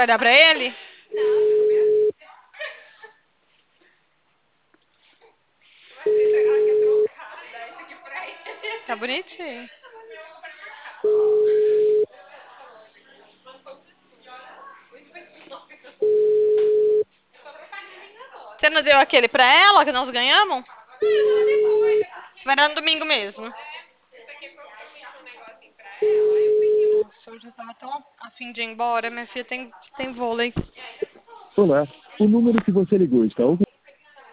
Vai dar pra ele? Tá bonitinho. Você não deu aquele pra ela que nós ganhamos? Vai dar no domingo mesmo. Nossa, eu já tava tão afim de ir embora. Minha filha tem vôlei. Olá, o número que você ligou está ocupado.